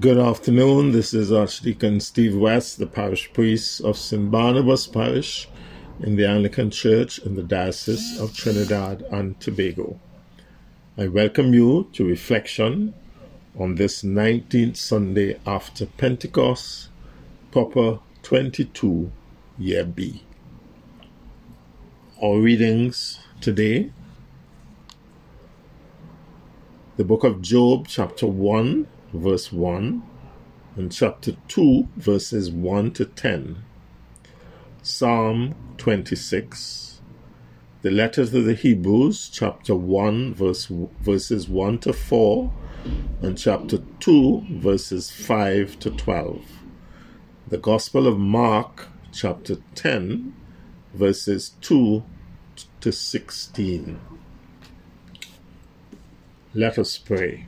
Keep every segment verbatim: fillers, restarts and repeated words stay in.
Good afternoon. This is Archdeacon Steve West, the parish priest of Saint Barnabas Parish in the Anglican Church in the Diocese of Trinidad and Tobago. I welcome you to reflection on this nineteenth Sunday after Pentecost, proper twenty-two, year B. Our readings today: the book of Job, chapter one, verse one, and chapter two, verses one to ten. Psalm twenty-six. The letter to the Hebrews, chapter one, verse, verses one to four, and chapter two, verses five to twelve. The Gospel of Mark, chapter ten, verses two to sixteen. Let us pray.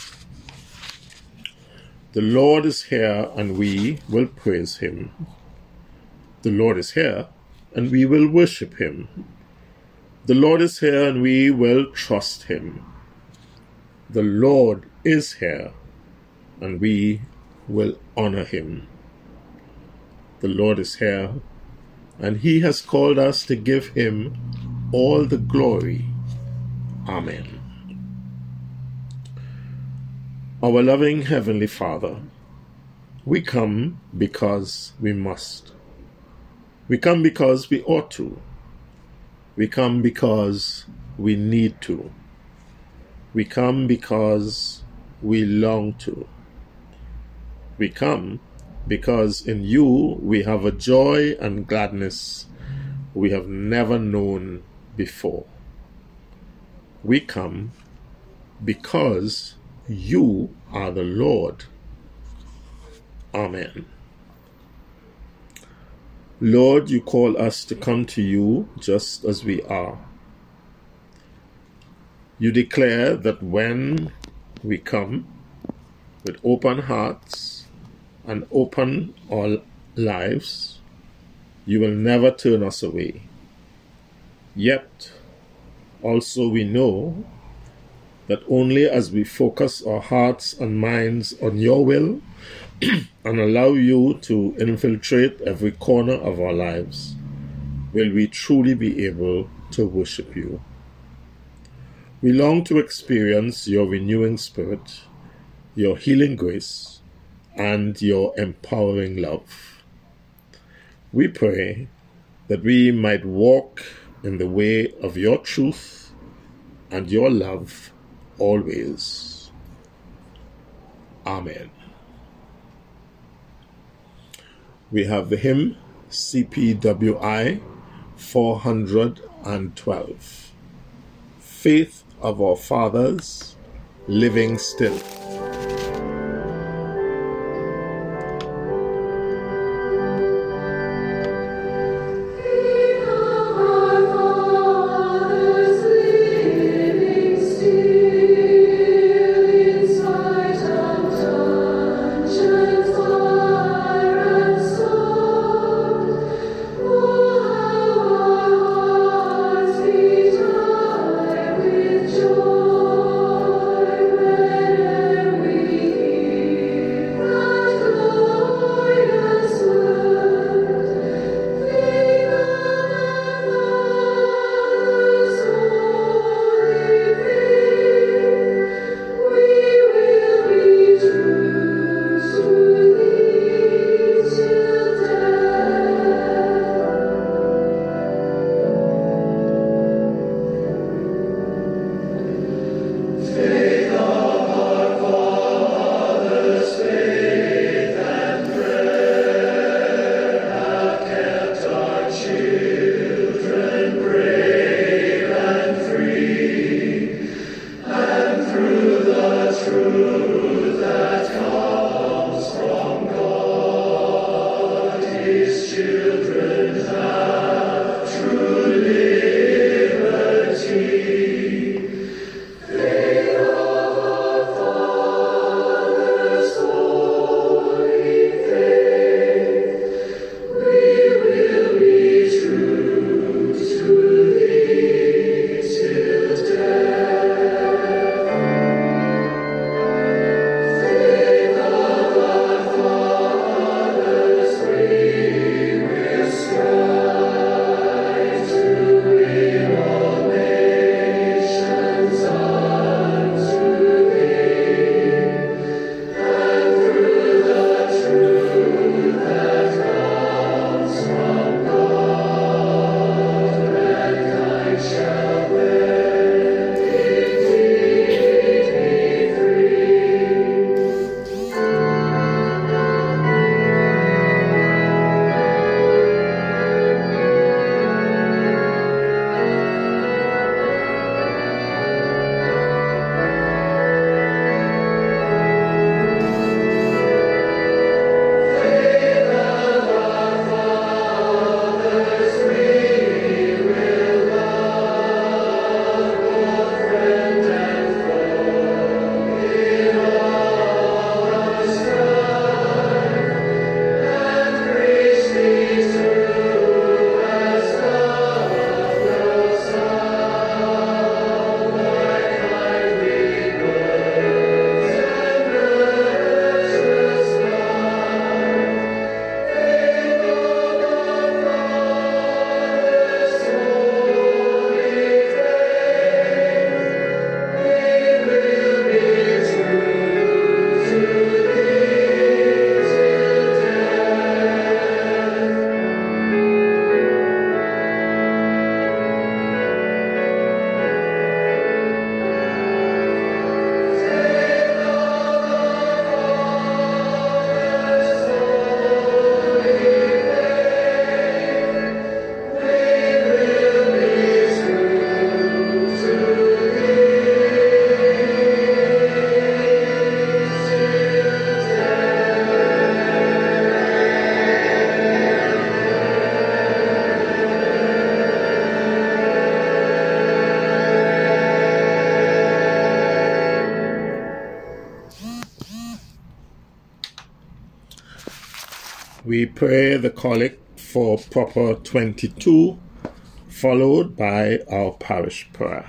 The Lord is here, and we will praise him. The Lord is here, and we will worship him. The Lord is here, and we will trust him. The Lord is here, and we will honor him. The Lord is here, and he has called us to give him all the glory. Amen. Our loving Heavenly Father, we come because we must. We come because we ought to. We come because we need to. We come because we long to. We come because in you we have a joy and gladness we have never known before. We come because you are the Lord. Amen. Lord, you call us to come to you just as we are. You declare that when we come with open hearts and open our lives, you will never turn us away. Yet, also we know that only as we focus our hearts and minds on your will and allow you to infiltrate every corner of our lives, will we truly be able to worship you. We long to experience your renewing spirit, your healing grace, and your empowering love. We pray that we might walk in the way of your truth and your love always. Amen. We have the hymn C P W I four hundred twelve. Faith of our fathers, living still. Joy, when We pray the collect for Proper twenty-two, followed by our parish prayer.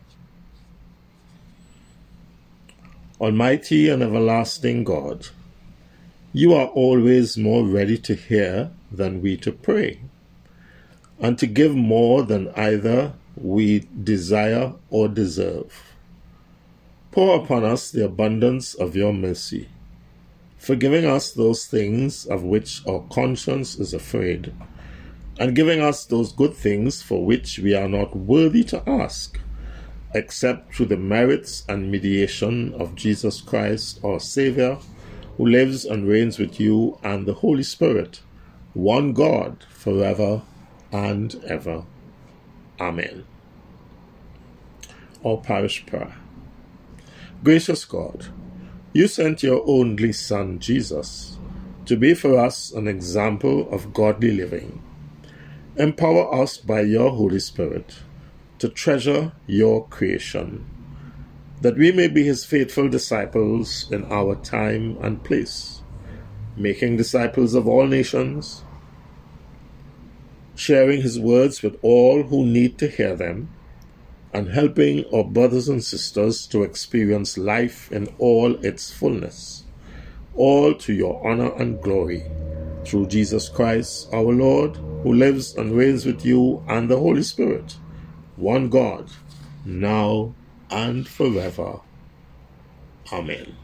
Almighty and everlasting God, you are always more ready to hear than we to pray, and to give more than either we desire or deserve. Pour upon us the abundance of your mercy, forgiving us those things of which our conscience is afraid, and giving us those good things for which we are not worthy to ask, except through the merits and mediation of Jesus Christ, our Saviour, who lives and reigns with you and the Holy Spirit, one God, forever and ever. Amen. Our parish prayer. Gracious God, you sent your only Son, Jesus, to be for us an example of godly living. Empower us by your Holy Spirit to treasure your creation, that we may be his faithful disciples in our time and place, making disciples of all nations, sharing his words with all who need to hear them, and helping our brothers and sisters to experience life in all its fullness, all to your honor and glory, through Jesus Christ our Lord, who lives and reigns with you and the Holy Spirit, one God, now and forever. Amen.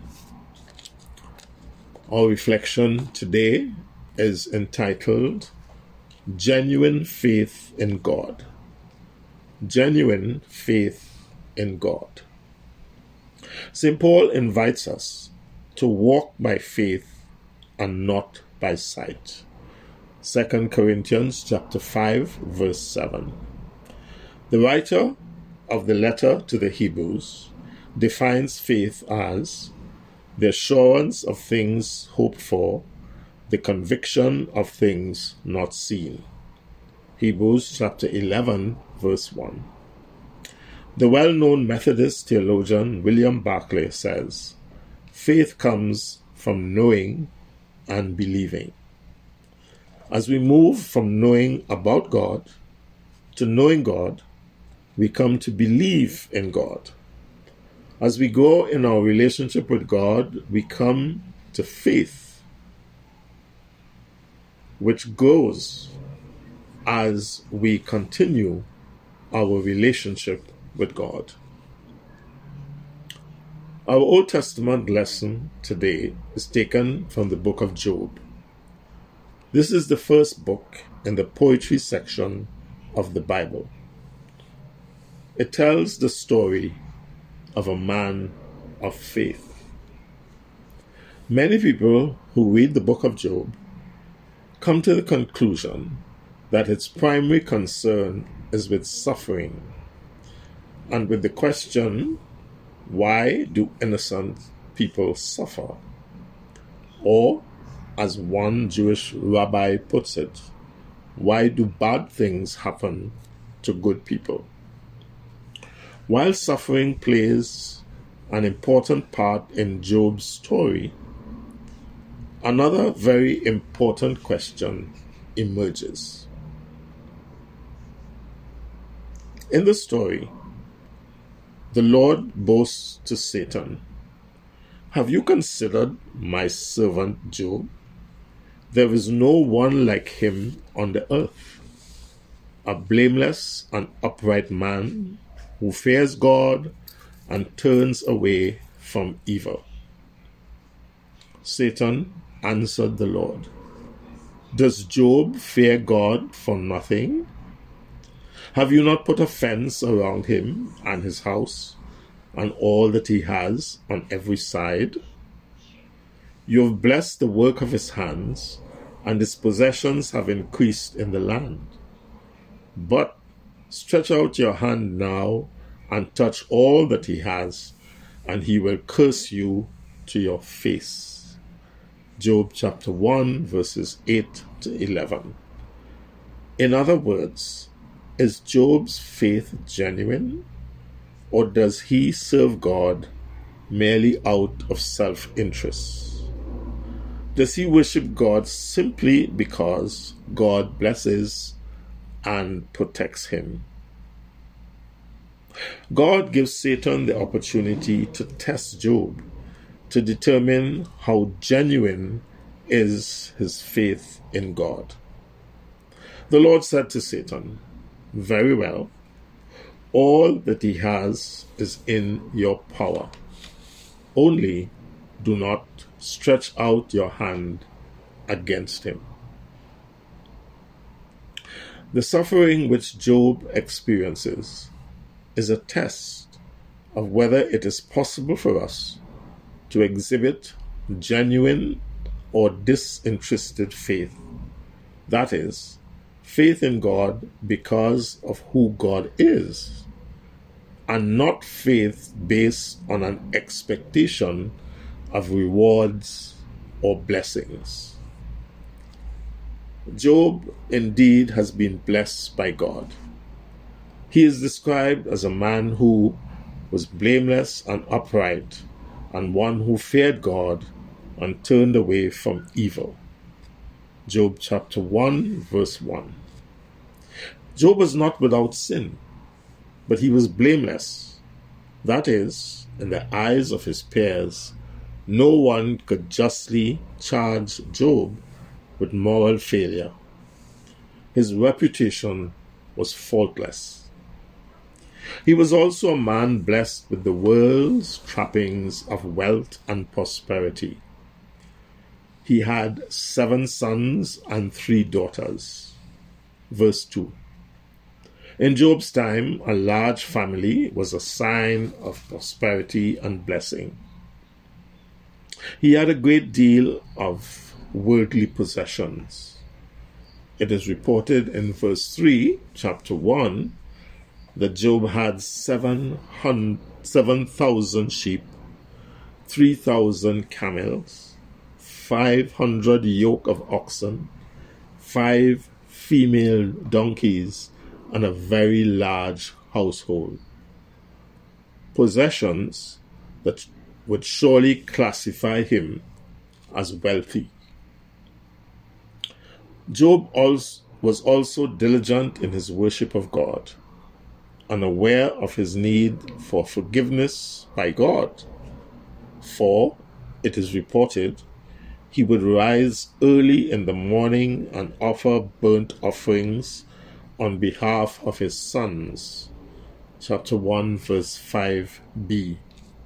Our reflection today is entitled Genuine Faith in God. Genuine faith in God. Saint Paul invites us to walk by faith and not by sight. Second Corinthians chapter five, verse seven. The writer of the letter to the Hebrews defines faith as the assurance of things hoped for, the conviction of things not seen. Hebrews chapter eleven, verse one. The well-known Methodist theologian William Barclay says, faith comes from knowing and believing. As we move from knowing about God to knowing God, we come to believe in God. As we grow in our relationship with God, we come to faith, which grows as we continue our relationship with God. Our Old Testament lesson today is taken from the book of Job. This is the first book in the poetry section of the Bible. It tells the story of a man of faith. Many people who read the book of Job come to the conclusion that its primary concern is with suffering and with the question, why do innocent people suffer? Or, as one Jewish rabbi puts it, why do bad things happen to good people? While suffering plays an important part in Job's story, another very important question emerges. In the story, the Lord boasts to Satan, "Have you considered my servant Job? There is no one like him on the earth, a blameless and upright man who fears God and turns away from evil." Satan answered the Lord, "Does Job fear God for nothing? Have you not put a fence around him and his house and all that he has on every side? You have blessed the work of his hands, and his possessions have increased in the land. But stretch out your hand now and touch all that he has, and he will curse you to your face." Job chapter one, verses eight to eleven. In other words, is Job's faith genuine, or does he serve God merely out of self-interest? Does he worship God simply because God blesses and protects him? God gives Satan the opportunity to test Job to determine how genuine is his faith in God. The Lord said to Satan, "Very well, all that he has is in your power. Only do not stretch out your hand against him." The suffering which Job experiences is a test of whether it is possible for us to exhibit genuine or disinterested faith. That is, faith in God because of who God is, and not faith based on an expectation of rewards or blessings. Job indeed has been blessed by God. He is described as a man who was blameless and upright, and one who feared God and turned away from evil. Job chapter one, verse one. Job was not without sin, but he was blameless. That is, in the eyes of his peers, no one could justly charge Job with moral failure. His reputation was faultless. He was also a man blessed with the world's trappings of wealth and prosperity. He had seven sons and three daughters. Verse two. In Job's time, a large family was a sign of prosperity and blessing. He had a great deal of worldly possessions. It is reported in verse three, chapter one, that Job had seven thousand sheep, three thousand camels, five hundred yoke of oxen, five female donkeys, and a very large household. Possessions that would surely classify him as wealthy. Job also was also diligent in his worship of God, and aware of his need for forgiveness by God. For it is reported he would rise early in the morning and offer burnt offerings on behalf of his sons. Chapter one, verse five b.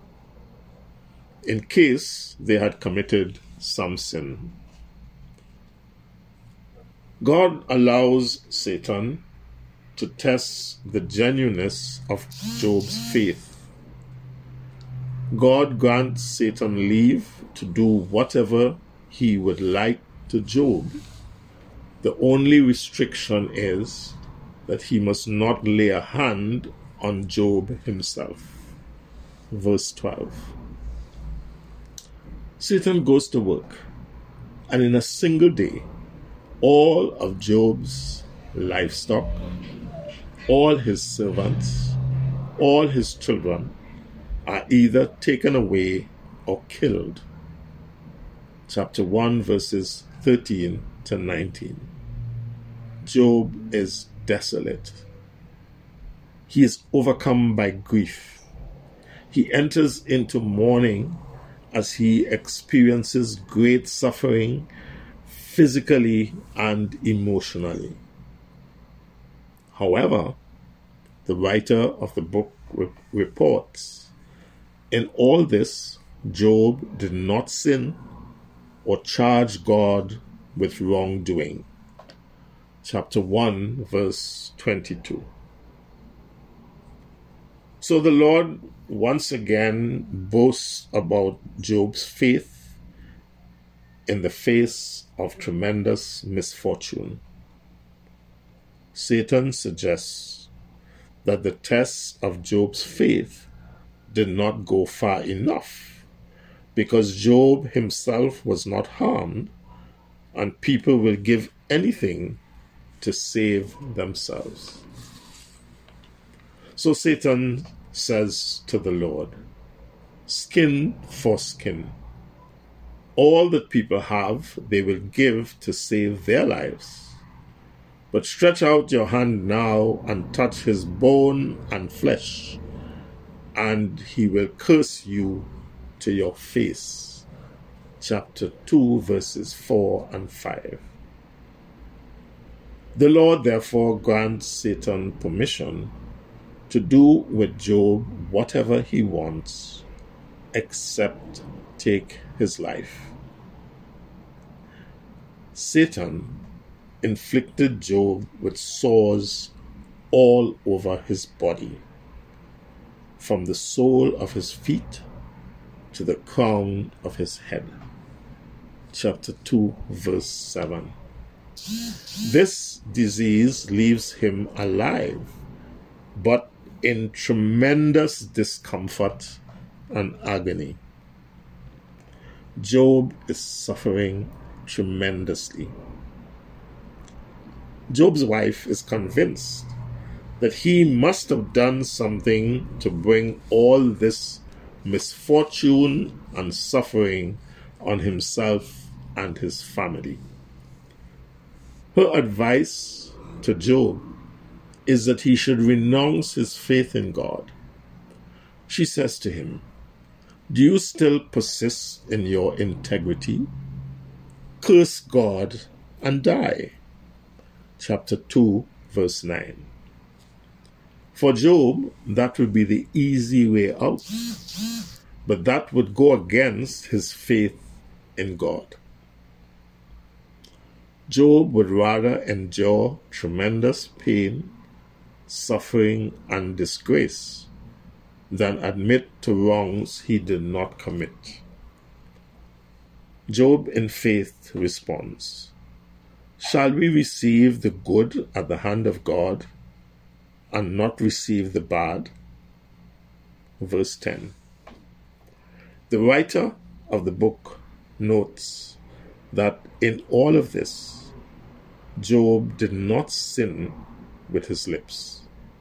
In case they had committed some sin. God allows Satan to test the genuineness of Job's faith. God grants Satan leave to do whatever he would like to Job. The only restriction is that he must not lay a hand on Job himself. Verse twelve. Satan goes to work, and in a single day, all of Job's livestock, all his servants, all his children are either taken away or killed. Chapter one, verses thirteen to nineteen. Job is desolate. He is overcome by grief. He enters into mourning as he experiences great suffering physically and emotionally. However, the writer of the book re- reports, in all this, Job did not sin or charge God with wrongdoing. Chapter one, verse twenty-two. So the Lord once again boasts about Job's faith in the face of tremendous misfortune. Satan suggests that the test of Job's faith did not go far enough, because Job himself was not harmed, and people will give anything to save themselves. So Satan says to the Lord, skin for skin. All that people have, they will give to save their lives. But stretch out your hand now and touch his bone and flesh, and he will curse you to your face. Chapter two, verses four and five. The Lord therefore grants Satan permission to do with Job whatever he wants, except take his life. Satan inflicted Job with sores all over his body, from the sole of his feet to the crown of his head. Chapter two, verse seven. This disease leaves him alive, but in tremendous discomfort and agony. Job is suffering tremendously. Job's wife is convinced that he must have done something to bring all this misfortune and suffering on himself and his family. Her advice to Job is that he should renounce his faith in God. She says to him, "Do you still persist in your integrity? Curse God and die." Chapter two, verse nine. For Job, that would be the easy way out, but that would go against his faith in God. Job would rather endure tremendous pain, suffering, and disgrace than admit to wrongs he did not commit. Job in faith responds, "Shall we receive the good at the hand of God and not receive the bad?" Verse ten. The writer of the book notes that in all of this, Job did not sin with his lips.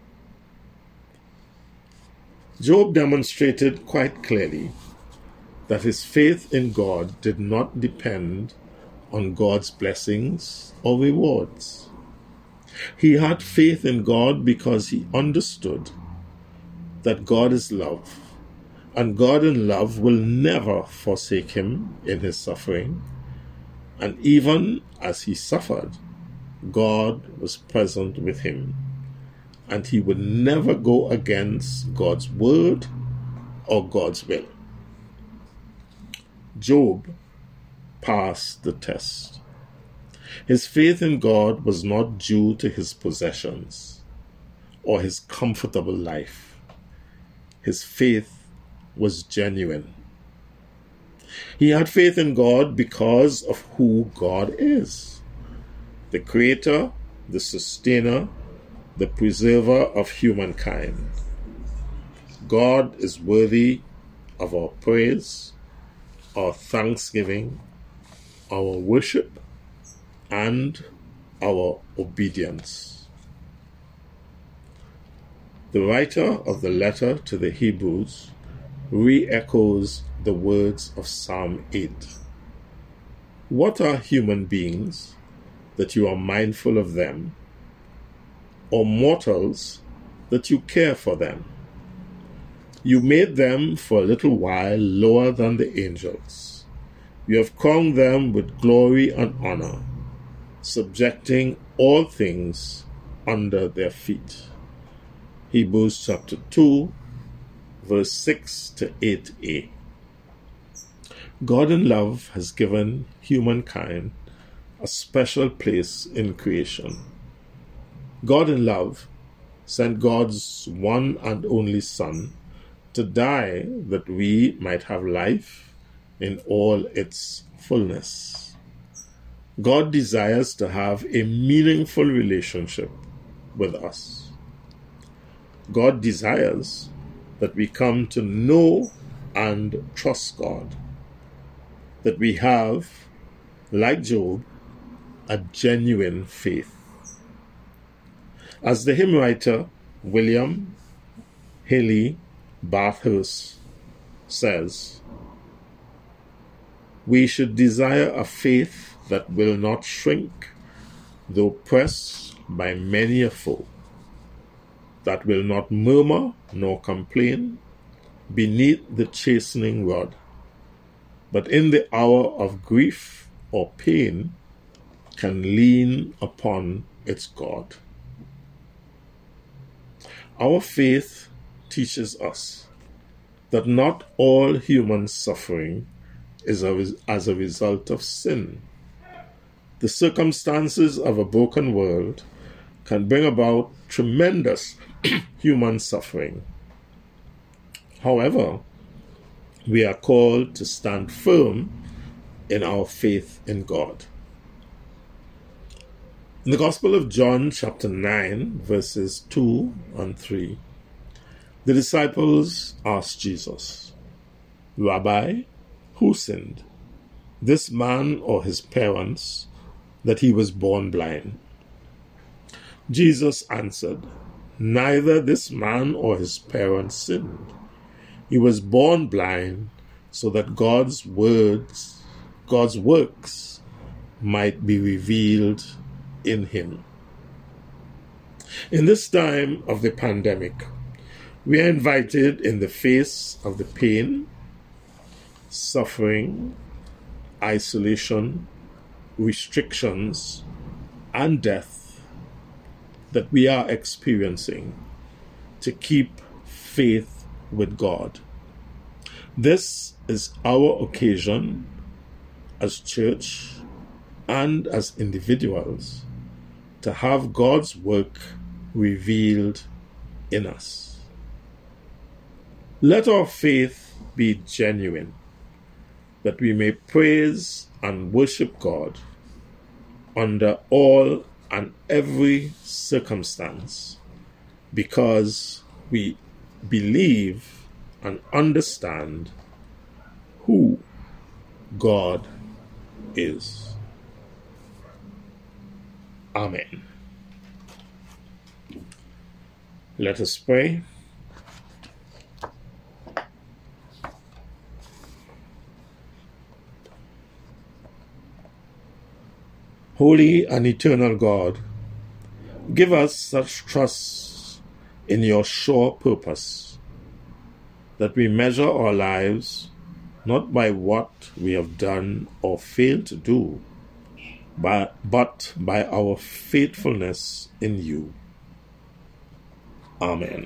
Job demonstrated quite clearly that his faith in God did not depend on God's blessings or rewards. He had faith in God because he understood that God is love, and God in love will never forsake him in his suffering. And even as he suffered, God was present with him, and he would never go against God's word or God's will. Job passed the test. His faith in God was not due to his possessions or his comfortable life. His faith was genuine. He had faith in God because of who God is: the creator, the sustainer, the preserver of humankind. God is worthy of our praise, our thanksgiving, our worship, and our obedience. The writer of the letter to the Hebrews re-echoes the words of Psalm eight. What are human beings that you are mindful of them, or mortals that you care for them? You made them for a little while lower than the angels. You have crowned them with glory and honor, subjecting all things under their feet. Hebrews chapter two, verse six to eight a. God in love has given humankind a special place in creation. God in love sent God's one and only Son to die that we might have life in all its fullness. God desires to have a meaningful relationship with us. God desires that we come to know and trust God, that we have, like Job, a genuine faith. As the hymn writer William Haley Bathurst says, We should desire a faith that will not shrink, though pressed by many a foe, that will not murmur nor complain beneath the chastening rod, but in the hour of grief or pain can lean upon its God. Our faith teaches us that not all human suffering is as a result of sin. The circumstances of a broken world can bring about tremendous human suffering. However, we are called to stand firm in our faith in God. In the Gospel of John, chapter nine, verses two and three, the disciples asked Jesus, "Rabbi, who sinned, this man or his parents, that he was born blind?" Jesus answered, "Neither this man or his parents sinned. He was born blind so that God's words, God's works might be revealed in him." In this time of the pandemic, we are invited, in the face of the pain, suffering, isolation, restrictions, and death that we are experiencing, to keep faith with God. This is our occasion as church and as individuals to have God's work revealed in us. Let our faith be genuine, that we may praise and worship God under all and every circumstance, because we believe and understand who God is. Amen. Let us pray. Holy and eternal God, give us such trust in your sure purpose that we measure our lives not by what we have done or failed to do, but, but by our faithfulness in you. Amen.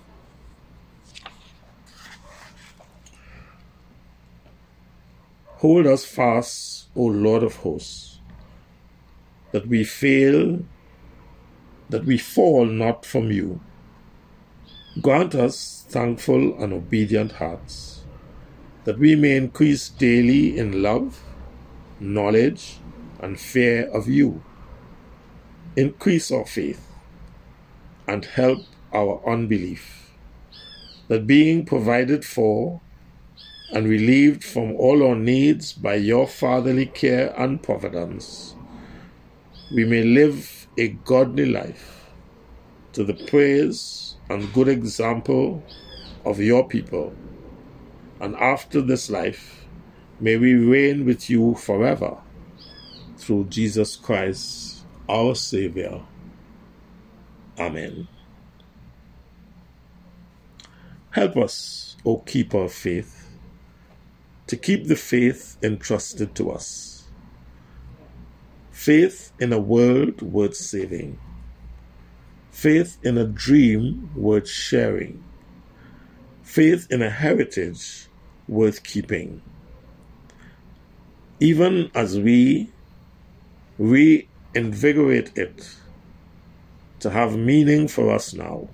Hold us fast, O Lord of hosts, that we fail, that we fall not from you. Grant us thankful and obedient hearts, that we may increase daily in love, knowledge, and fear of you. Increase our faith and help our unbelief, that being provided for and relieved from all our needs by your fatherly care and providence, we may live a godly life to the praise and good example of your people. And after this life, may we reign with you forever, through Jesus Christ, our Savior. Amen. Help us, O keeper of faith, to keep the faith entrusted to us. Faith in a world worth saving. Faith in a dream worth sharing. Faith in a heritage worth keeping. Even as we reinvigorate it to have meaning for us now,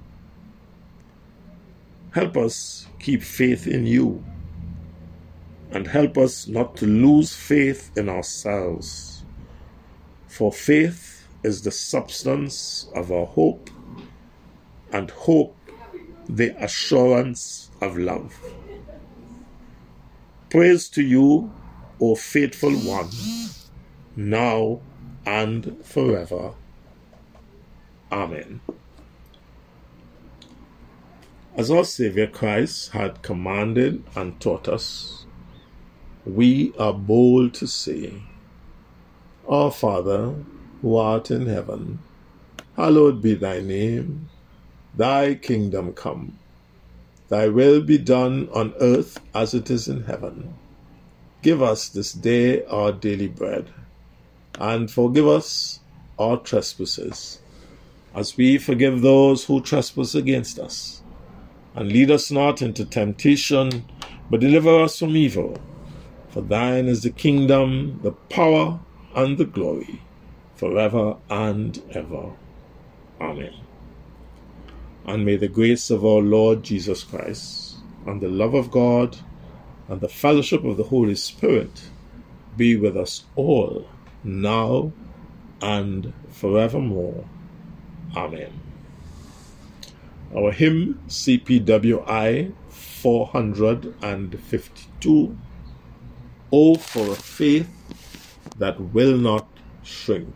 help us keep faith in you, and help us not to lose faith in ourselves. For faith is the substance of our hope, and hope the assurance of love. Praise to you, O faithful one, now and forever. Amen. As our Savior Christ had commanded and taught us, we are bold to say, Our Father, who art in heaven, hallowed be thy name. Thy kingdom come. Thy will be done on earth as it is in heaven. Give us this day our daily bread, and forgive us our trespasses, as we forgive those who trespass against us. And lead us not into temptation, but deliver us from evil. For thine is the kingdom, the power, and the glory, forever and ever. Amen. And may the grace of our Lord Jesus Christ, and the love of God, and the fellowship of the Holy Spirit be with us all, now and forevermore. Amen. Our hymn, C P W I four hundred fifty-two, O for a faith that will not shrink.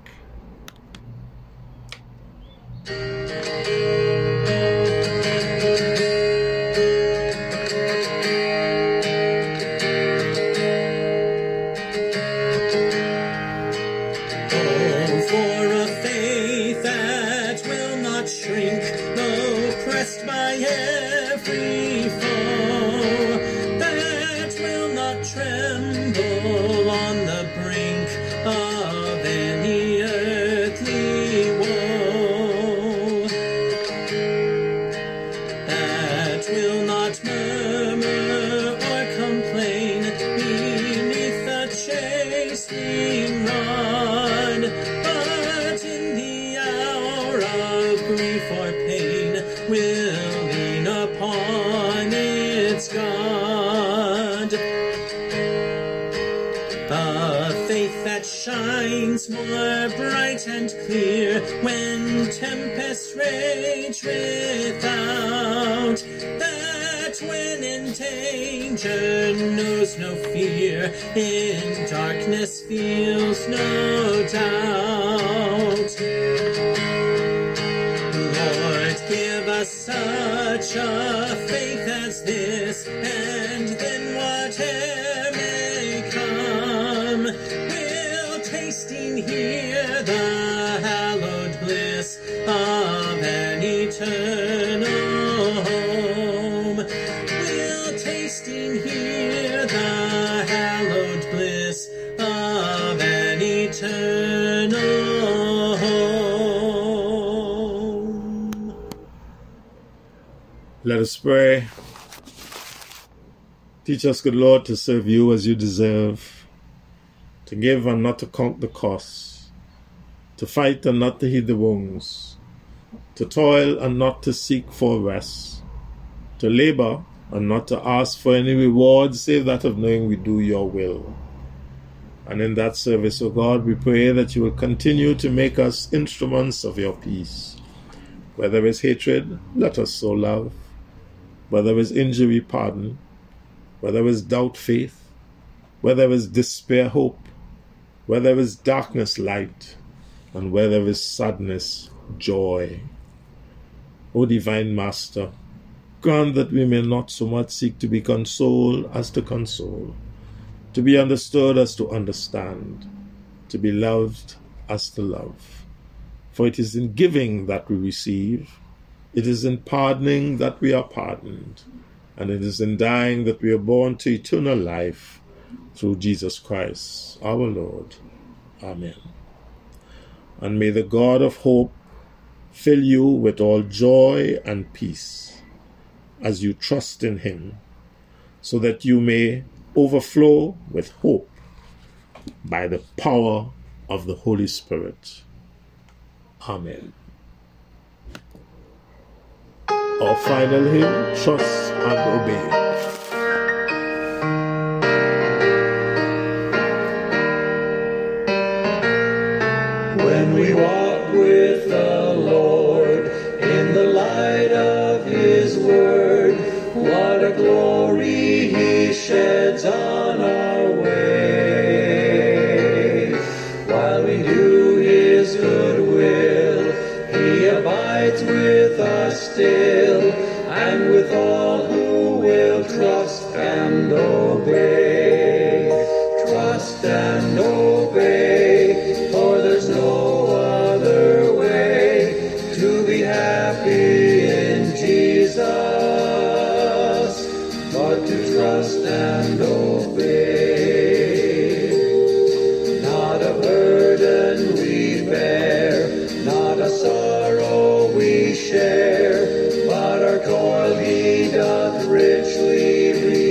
More bright and clear when tempests rage without, that when in danger knows no fear, in darkness feels no doubt. Lord, give us such a faith as this, and then whatever may come, tasting here the hallowed bliss of an eternal home. We'll tasting here the hallowed bliss of an eternal home. Let us pray. Teach us, good Lord, to serve you as you deserve, to give and not to count the costs, to fight and not to heed the wounds, to toil and not to seek for rest, to labor and not to ask for any reward save that of knowing we do your will. And in that service, O God, we pray that you will continue to make us instruments of your peace. Where there is hatred, let us sow love. Where there is injury, pardon. Where there is doubt, faith. Where there is despair, hope. Where there is darkness, light, and where there is sadness, joy. O Divine Master, grant that we may not so much seek to be consoled as to console, to be understood as to understand, to be loved as to love. For it is in giving that we receive, it is in pardoning that we are pardoned, and it is in dying that we are born to eternal life, through Jesus Christ, our Lord. Amen. And may the God of hope fill you with all joy and peace as you trust in him, so that you may overflow with hope by the power of the Holy Spirit. Amen. Our final hymn, Trust and Obey. When we walk with the Lord in the light of his word, what a glory he sheds on our way. While we do his good will, he abides with us still, and with all who will trust and obey. and obey, for there's no other way to be happy in Jesus but to trust and obey. Not a burden we bear, not a sorrow we share, but our toil he doth richly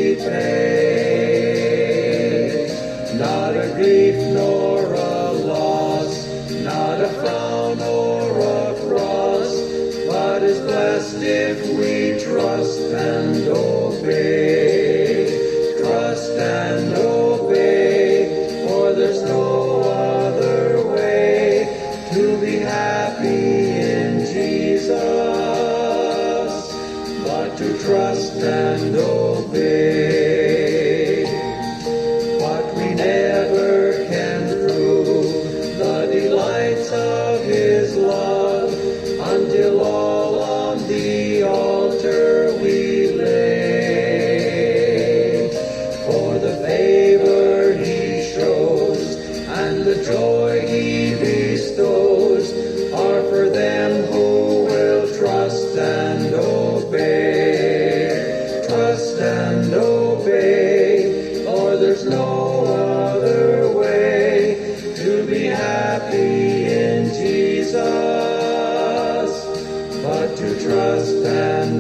repay. Not a grief nor a loss, not a frown or a cross, but is blessed if we trust and obey. Trust and obey, for there's no other way to be happy in Jesus but to trust and obey. But we never can prove the delights of his love until all on the altar we lay. For the favor he shows and the joy he bestows are for them who will trust and obey. Trust and obey, for there's no other way to be happy in Jesus but to trust and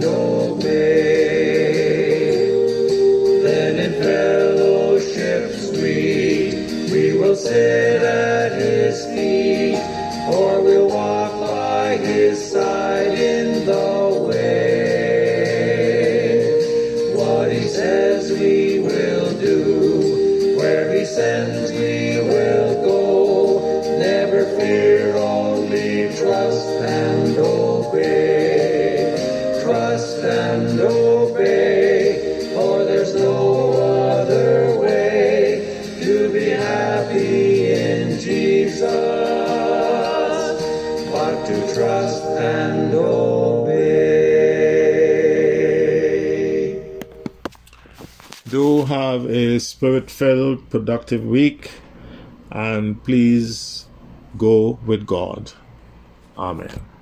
obey. Then in fellowship sweet we will sit at his feet, or we'll walk by his side in the way. What he says we will do, where he sends we will go. Never fear, only trust and obey. Trust and obey, for there's no other way to be happy in Jesus but to trust and obey. Do have a spirit-filled, productive week, and please go with God. Amen.